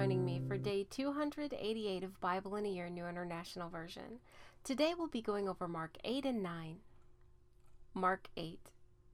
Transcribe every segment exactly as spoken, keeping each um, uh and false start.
joining me for day two hundred eighty-eight of Bible in a Year New International Version. Today we'll be going over Mark eight and nine. Mark eight.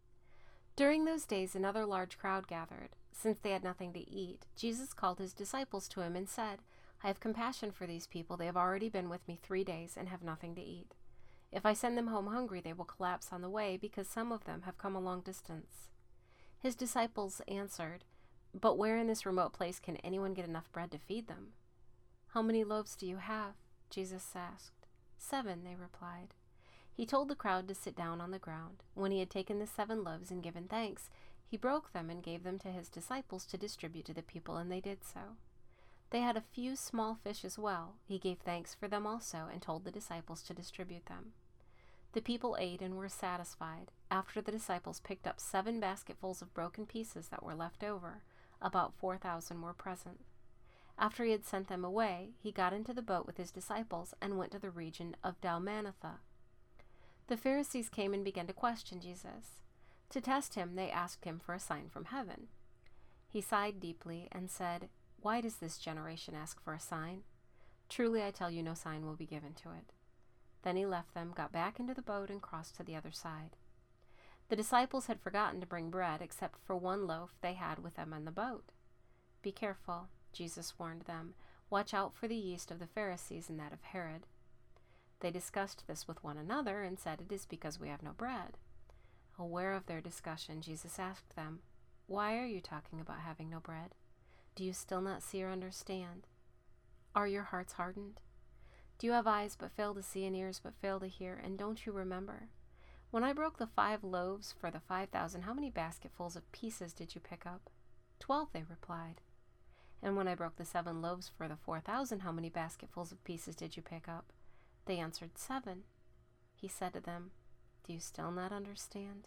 During those days another large crowd gathered. Since they had nothing to eat, Jesus called his disciples to him and said, I have compassion for these people. They have already been with me three days and have nothing to eat. If I send them home hungry, they will collapse on the way, because some of them have come a long distance. His disciples answered, But where in this remote place can anyone get enough bread to feed them? How many loaves do you have? Jesus asked. Seven, they replied. He told the crowd to sit down on the ground. When he had taken the seven loaves and given thanks, he broke them and gave them to his disciples to distribute to the people, and they did so. They had a few small fish as well. He gave thanks for them also and told the disciples to distribute them. The people ate and were satisfied. After the disciples picked up seven basketfuls of broken pieces that were left over, about four thousand were present. After he had sent them away, he got into the boat with his disciples and went to the region of Dalmanutha. The Pharisees came and began to question Jesus. To test him, they asked him for a sign from heaven. He sighed deeply and said, Why does this generation ask for a sign? Truly I tell you, no sign will be given to it. Then he left them, got back into the boat, and crossed to the other side. The disciples had forgotten to bring bread, except for one loaf they had with them in the boat. Be careful, Jesus warned them. Watch out for the yeast of the Pharisees and that of Herod. They discussed this with one another and said, It is because we have no bread. Aware of their discussion, Jesus asked them, Why are you talking about having no bread? Do you still not see or understand? Are your hearts hardened? Do you have eyes but fail to see and ears but fail to hear? And don't you remember? When I broke the five loaves for the five thousand, how many basketfuls of pieces did you pick up? Twelve, they replied. And when I broke the seven loaves for the four thousand, how many basketfuls of pieces did you pick up? They answered, Seven. He said to them, Do you still not understand?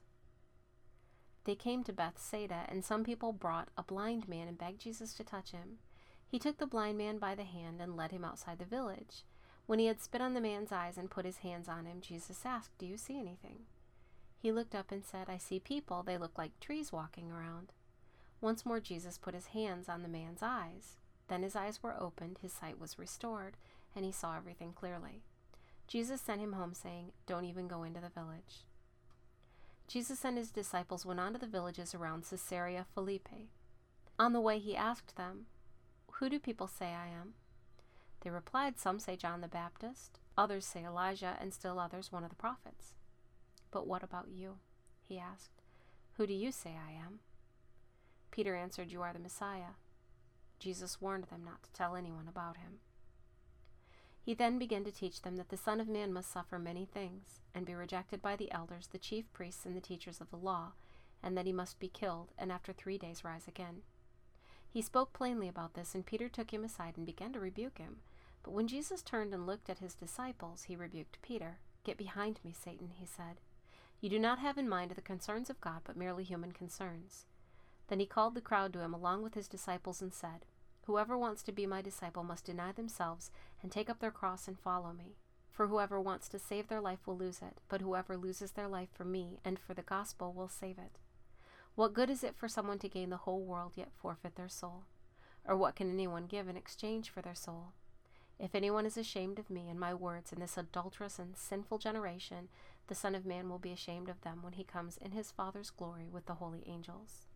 They came to Bethsaida, and some people brought a blind man and begged Jesus to touch him. He took the blind man by the hand and led him outside the village. When he had spit on the man's eyes and put his hands on him, Jesus asked, Do you see anything? He looked up and said, I see people. They look like trees walking around. Once more Jesus put his hands on the man's eyes. Then his eyes were opened, his sight was restored, and he saw everything clearly. Jesus sent him home, saying, Don't even go into the village. Jesus and his disciples went on to the villages around Caesarea Philippi. On the way he asked them, Who do people say I am? They replied, Some say John the Baptist, others say Elijah, and still others one of the prophets. But what about you? He asked. Who do you say I am? Peter answered, You are the Messiah. Jesus warned them not to tell anyone about him. He then began to teach them that the Son of Man must suffer many things, and be rejected by the elders, the chief priests, and the teachers of the law, and that he must be killed, and after three days rise again. He spoke plainly about this, and Peter took him aside and began to rebuke him. But when Jesus turned and looked at his disciples, he rebuked Peter. Get behind me, Satan, he said. You do not have in mind the concerns of God, but merely human concerns. Then he called the crowd to him along with his disciples and said, Whoever wants to be my disciple must deny themselves and take up their cross and follow me. For whoever wants to save their life will lose it, but whoever loses their life for me and for the gospel will save it. What good is it for someone to gain the whole world yet forfeit their soul? Or what can anyone give in exchange for their soul? If anyone is ashamed of me and my words in this adulterous and sinful generation, the Son of Man will be ashamed of them when he comes in his Father's glory with the holy angels.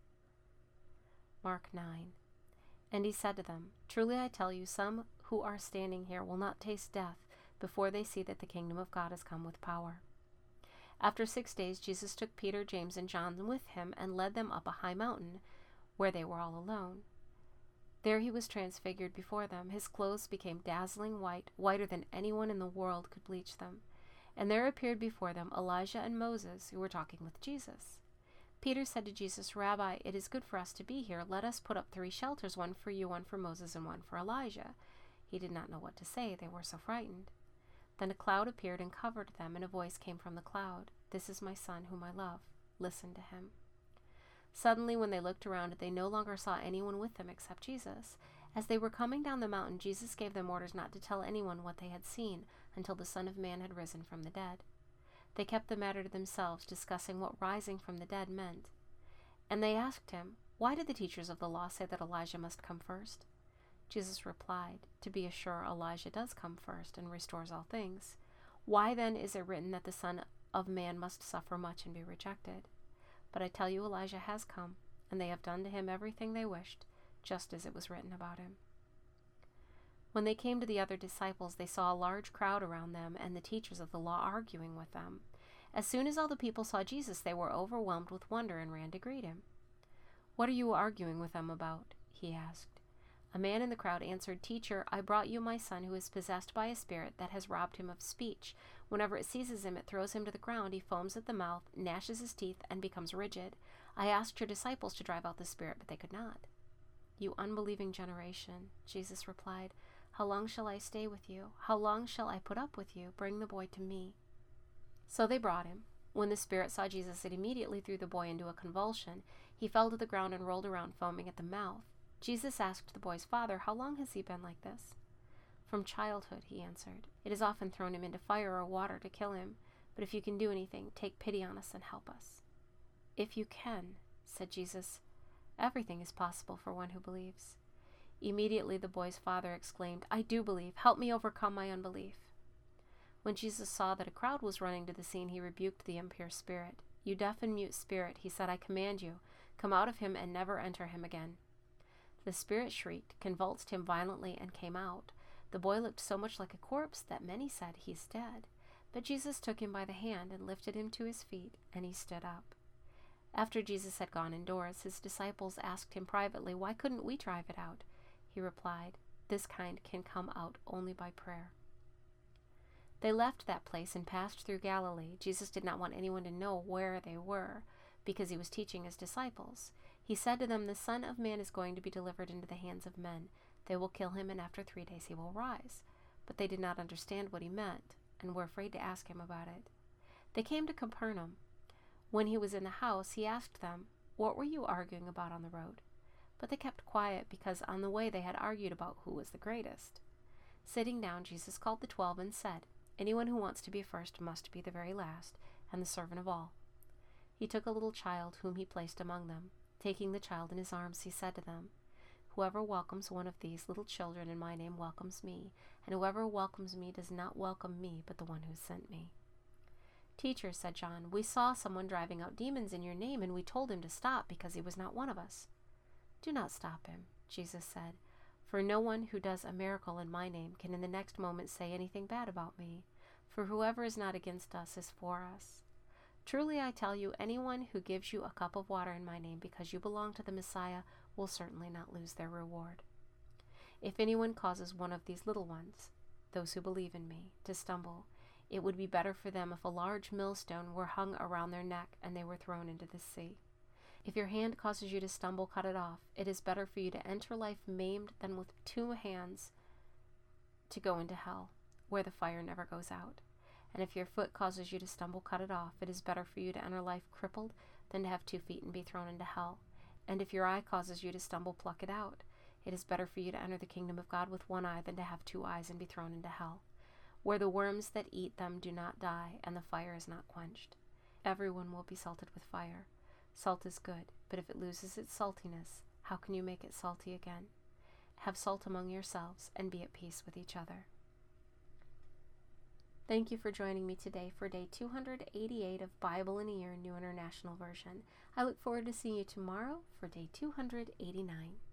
Mark nine. And he said to them, Truly I tell you, some who are standing here will not taste death before they see that the kingdom of God has come with power. After six days Jesus took Peter, James, and John with him and led them up a high mountain, where they were all alone. There he was transfigured before them. His clothes became dazzling white, whiter than anyone in the world could bleach them. And there appeared before them Elijah and Moses, who were talking with Jesus. Peter said to Jesus, Rabbi, it is good for us to be here. Let us put up three shelters, one for you, one for Moses, and one for Elijah. He did not know what to say. They were so frightened. Then a cloud appeared and covered them, and a voice came from the cloud. This is my son, whom I love. Listen to him. Suddenly, when they looked around, they no longer saw anyone with them except Jesus. As they were coming down the mountain, Jesus gave them orders not to tell anyone what they had seen until the Son of Man had risen from the dead. They kept the matter to themselves, discussing what rising from the dead meant. And they asked him, Why did the teachers of the law say that Elijah must come first? Jesus replied, "To be sure, Elijah does come first and restores all things. Why then is it written that the Son of Man must suffer much and be rejected? But I tell you, Elijah has come, and they have done to him everything they wished, just as it was written about him." When they came to the other disciples, they saw a large crowd around them and the teachers of the law arguing with them. As soon as all the people saw Jesus, they were overwhelmed with wonder and ran to greet him. "What are you arguing with them about?" he asked. A man in the crowd answered, "Teacher, I brought you my son who is possessed by a spirit that has robbed him of speech. Whenever it seizes him, it throws him to the ground. He foams at the mouth, gnashes his teeth, and becomes rigid. I asked your disciples to drive out the spirit, but they could not." "You unbelieving generation," Jesus replied, "how long shall I stay with you? How long shall I put up with you? Bring the boy to me." So they brought him. When the spirit saw Jesus, it immediately threw the boy into a convulsion. He fell to the ground and rolled around, foaming at the mouth. Jesus asked the boy's father, "How long has he been like this?" "From childhood," he answered. "It has often thrown him into fire or water to kill him. But if you can do anything, take pity on us and help us." "If you can," said Jesus, "everything is possible for one who believes." Immediately the boy's father exclaimed, "I do believe. Help me overcome my unbelief." When Jesus saw that a crowd was running to the scene, he rebuked the impure spirit. "You deaf and mute spirit," he said, "I command you, come out of him and never enter him again." The spirit shrieked, convulsed him violently, and came out. The boy looked so much like a corpse that many said, "He's dead." But Jesus took him by the hand and lifted him to his feet, and he stood up. After Jesus had gone indoors, his disciples asked him privately, "Why couldn't we drive it out?" He replied, "This kind can come out only by prayer." They left that place and passed through Galilee. Jesus did not want anyone to know where they were, because he was teaching his disciples. He said to them, "The Son of Man is going to be delivered into the hands of men. They will kill him, and after three days he will rise." But they did not understand what he meant, and were afraid to ask him about it. They came to Capernaum. When he was in the house, he asked them, "What were you arguing about on the road?" But they kept quiet, because on the way they had argued about who was the greatest. Sitting down, Jesus called the twelve and said, "Anyone who wants to be first must be the very last, and the servant of all." He took a little child, whom he placed among them. Taking the child in his arms, he said to them, "Whoever welcomes one of these little children in my name welcomes me, and whoever welcomes me does not welcome me, but the one who sent me." "Teacher," said John, "we saw someone driving out demons in your name, and we told him to stop because he was not one of us." "Do not stop him," Jesus said, "for no one who does a miracle in my name can in the next moment say anything bad about me, for whoever is not against us is for us. Truly I tell you, anyone who gives you a cup of water in my name because you belong to the Messiah will certainly not lose their reward. If anyone causes one of these little ones, those who believe in me, to stumble, it would be better for them if a large millstone were hung around their neck and they were thrown into the sea. If your hand causes you to stumble, cut it off. It is better for you to enter life maimed than with two hands to go into hell, where the fire never goes out. And if your foot causes you to stumble, cut it off. It is better for you to enter life crippled than to have two feet and be thrown into hell. And if your eye causes you to stumble, pluck it out. It is better for you to enter the kingdom of God with one eye than to have two eyes and be thrown into hell, where the worms that eat them do not die, and the fire is not quenched. Everyone will be salted with fire. Salt is good, but if it loses its saltiness, how can you make it salty again? Have salt among yourselves, and be at peace with each other." Thank you for joining me today for day two hundred eighty-eight of Bible in a Year, New International Version. I look forward to seeing you tomorrow for day two hundred eighty-nine.